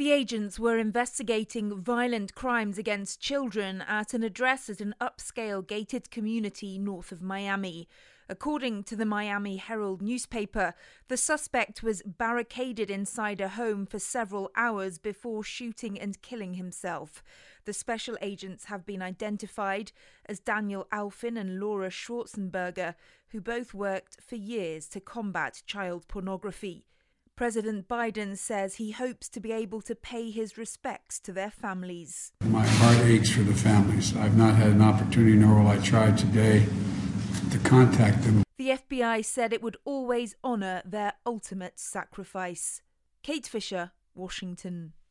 The agents were investigating violent crimes against children at an address at an upscale gated community north of Miami. According to the Miami Herald newspaper, the suspect was barricaded inside a home for several hours before shooting and killing himself. The special agents have been identified as Daniel Alfin and Laura Schwarzenberger, who both worked for years to combat child pornography. President Biden says he hopes to be able to pay his respects to their families. My heart aches for the families. I've not had an opportunity, nor will I try today, to contact them. The FBI said it would always honour their ultimate sacrifice. Kate Fisher, Washington.